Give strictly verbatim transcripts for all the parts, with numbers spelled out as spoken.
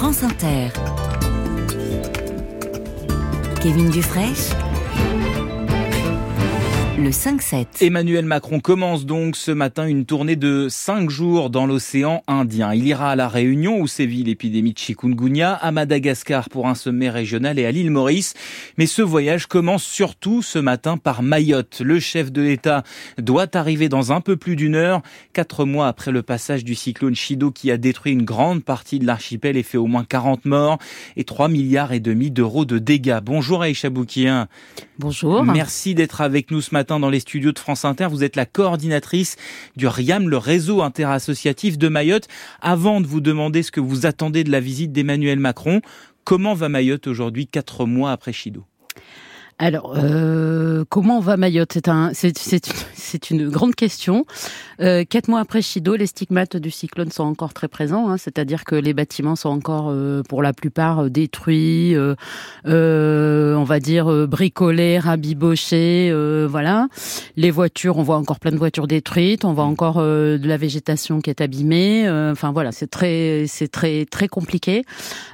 France Inter. Kevin Dufresne, le cinq sept. Emmanuel Macron commence donc ce matin une tournée de cinq jours dans l'océan Indien. Il ira à La Réunion où sévit l'épidémie de chikungunya, à Madagascar pour un sommet régional et à l'île Maurice. Mais ce voyage commence surtout ce matin par Mayotte. Le chef de l'État doit arriver dans un peu plus d'une heure, quatre mois après le passage du cyclone Chido qui a détruit une grande partie de l'archipel et fait au moins quarante morts et trois milliards et demi d'euros de dégâts. Bonjour Aïcha Boukien. Bonjour. Merci d'être avec nous ce matin dans les studios de France Inter. Vous êtes la coordinatrice du RIAM, le réseau interassociatif de Mayotte. Avant de vous demander ce que vous attendez de la visite d'Emmanuel Macron, comment va Mayotte aujourd'hui, quatre mois après Chido ? Alors, euh, comment va Mayotte ? C'est un, c'est, c'est, c'est une grande question. Euh, quatre mois après Chido, les stigmates du cyclone sont encore très présents, hein, c'est-à-dire que les bâtiments sont encore, euh, pour la plupart, euh, détruits, euh, euh, on va dire euh, bricolés, rabibochés, euh, voilà. Les voitures, on voit encore plein de voitures détruites, on voit encore euh, de la végétation qui est abîmée. Euh, enfin voilà, c'est très, c'est très, très compliqué.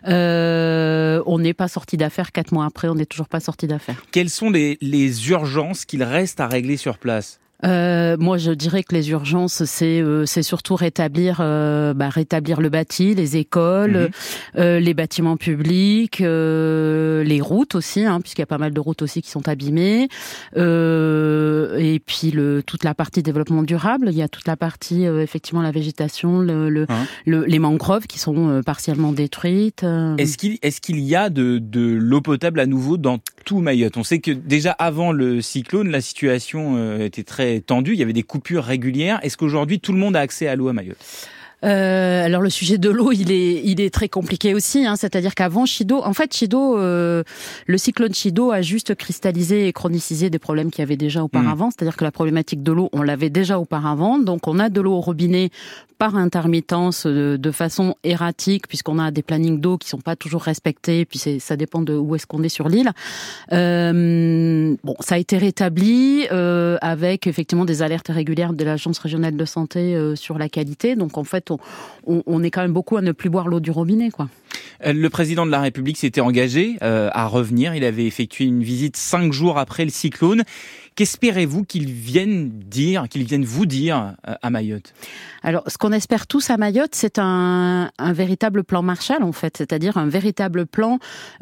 Euh, on n'est pas sorti d'affaires quatre mois après, on n'est toujours pas sorti d'affaires. Quelles sont les, les urgences qu'il reste à régler sur place ? Euh, moi, je dirais que les urgences, c'est euh, c'est surtout rétablir euh, bah, rétablir le bâti, les écoles, mmh. euh, les bâtiments publics, euh, les routes aussi, hein, puisqu'il y a pas mal de routes aussi qui sont abîmées, euh, et puis le toute la partie développement durable. Il y a toute la partie euh, effectivement la végétation, le, le, hein. le les mangroves qui sont euh, partiellement détruites. Euh. Est-ce qu'il est-ce qu'il y a de de l'eau potable à nouveau dans tout Mayotte ? On sait que déjà avant le cyclone, la situation euh, était très tendu, il y avait des coupures régulières. Est-ce qu'aujourd'hui, tout le monde a accès à l'eau à Mayotte ? Euh, alors le sujet de l'eau, il est, il est très compliqué aussi. Hein, c'est-à-dire qu'avant Chido, en fait Chido, euh, le cyclone Chido a juste cristallisé et chronicisé des problèmes qu'il y avait déjà auparavant. Mmh. C'est-à-dire que la problématique de l'eau, on l'avait déjà auparavant. Donc on a de l'eau au robinet par intermittence, de, de façon erratique, puisqu'on a des plannings d'eau qui sont pas toujours respectés. Puis c'est, ça dépend de où est-ce qu'on est sur l'île. Euh, bon, ça a été rétabli euh, avec effectivement des alertes régulières de l'Agence régionale de santé euh, sur la qualité. Donc en fait On, on, on est quand même beaucoup à ne plus boire l'eau du robinet, quoi. Le président de la République s'était engagé euh, à revenir. Il avait effectué une visite cinq jours après le cyclone. Qu'espérez-vous qu'il vienne dire, qu'il vienne vous dire euh, à Mayotte ? Alors, ce qu'on espère tous à Mayotte, c'est un, un véritable plan Marshall, en fait, c'est-à-dire un véritable plan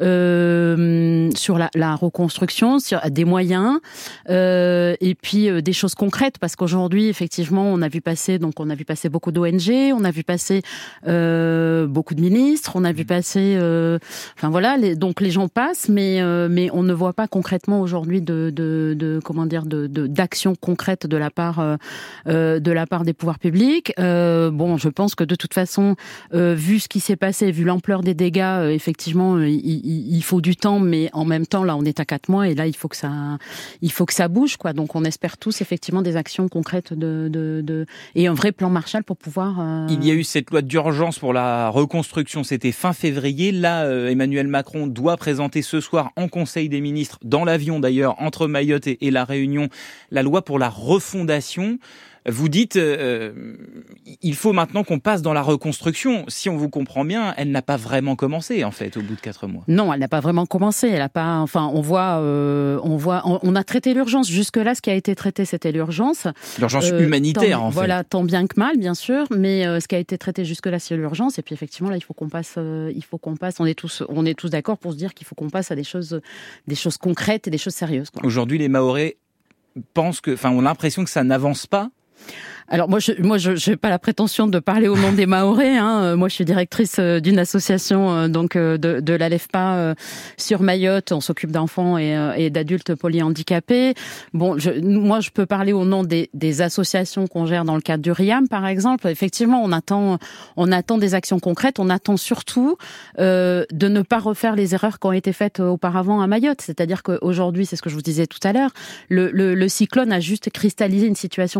euh, sur la, la reconstruction, sur des moyens, euh, et puis euh, des choses concrètes, parce qu'aujourd'hui, effectivement, on a vu passer, donc on a vu passer beaucoup d'O N G, on a vu passer euh, beaucoup de ministres, on a vu passer, euh, enfin voilà, les, donc les gens passent, mais euh, mais on ne voit pas concrètement aujourd'hui de de, de comment dire de, de d'action concrète de la part euh, de la part des pouvoirs publics. Euh, bon, je pense que de toute façon, euh, vu ce qui s'est passé, vu l'ampleur des dégâts, euh, effectivement, euh, il, il, il faut du temps, mais en même temps, là, on est à quatre mois et là, il faut que ça, il faut que ça bouge, quoi. Donc, on espère tous effectivement des actions concrètes de, de, de et un vrai plan Marshall pour pouvoir. Euh... Il y a eu cette loi d'urgence pour la reconstruction, c'était fin février. Là, euh, Emmanuel Macron doit présenter ce soir en Conseil des ministres, dans l'avion d'ailleurs, entre Mayotte et, et La Réunion, la loi pour la refondation. Vous dites, euh, il faut maintenant qu'on passe dans la reconstruction. Si on vous comprend bien, elle n'a pas vraiment commencé en fait au bout de quatre mois. Non, elle n'a pas vraiment commencé. Elle a pas. Enfin, on voit, euh, on voit, on, on a traité l'urgence. Jusque là, ce qui a été traité, c'était l'urgence. L'urgence euh, humanitaire, tant, en fait. Voilà, tant bien que mal, bien sûr. Mais euh, ce qui a été traité jusque là, c'est l'urgence. Et puis effectivement, là, il faut qu'on passe. Euh, il faut qu'on passe. On est tous, on est tous d'accord pour se dire qu'il faut qu'on passe à des choses, des choses concrètes et des choses sérieuses, quoi. Aujourd'hui, les Mahorais pensent que, enfin, ont l'impression que ça n'avance pas. Alors moi, je, moi, je n'ai pas la prétention de parler au nom des Mahorais. Hein. Moi, je suis directrice d'une association donc de, de l'ALEFPA sur Mayotte. On s'occupe d'enfants et, et d'adultes polyhandicapés. Bon, je, moi, je peux parler au nom des, des associations qu'on gère dans le cadre du RIAM, par exemple. Effectivement, on attend, on attend des actions concrètes. On attend surtout euh, de ne pas refaire les erreurs qui ont été faites auparavant à Mayotte. C'est-à-dire qu'aujourd'hui, c'est ce que je vous disais tout à l'heure, le, le, le cyclone a juste cristallisé une situation compliquée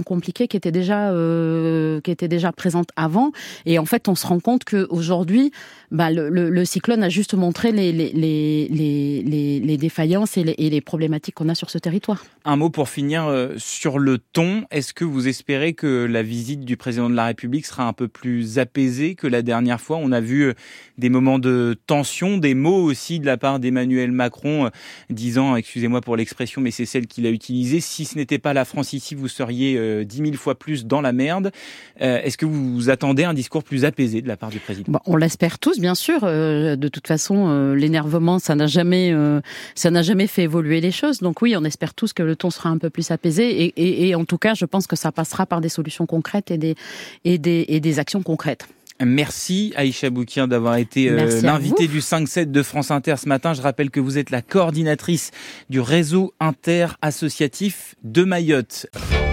réalité qui était déjà euh, qui était déjà présente avant. Et en fait, on se rend compte que aujourd'hui, bah, le, le, le cyclone a juste montré les les les les, les, les défaillances et les, et les problématiques qu'on a sur ce territoire. Un mot pour finir euh, sur le ton. Est-ce que vous espérez que la visite du président de la République sera un peu plus apaisée que la dernière fois? On a vu euh, des moments de tension, des mots aussi de la part d'Emmanuel Macron euh, disant, excusez-moi pour l'expression, mais c'est celle qu'il a utilisée, si ce n'était pas la France ici, vous seriez euh, dix mille fois plus dans la merde. Euh, est-ce que vous, vous attendez un discours plus apaisé de la part du président? Bon, on l'espère tous, bien sûr. Euh, de toute façon, euh, l'énervement, ça n'a jamais, euh, ça n'a jamais fait évoluer les choses. Donc oui, on espère tous que le ton sera un peu plus apaisé. Et, et, et en tout cas, je pense que ça passera par des solutions concrètes et des, et des, et des actions concrètes. Merci Aïcha Boukien d'avoir été euh, l'invitée du cinq sept de France Inter ce matin. Je rappelle que vous êtes la coordinatrice du réseau interassociatif de Mayotte.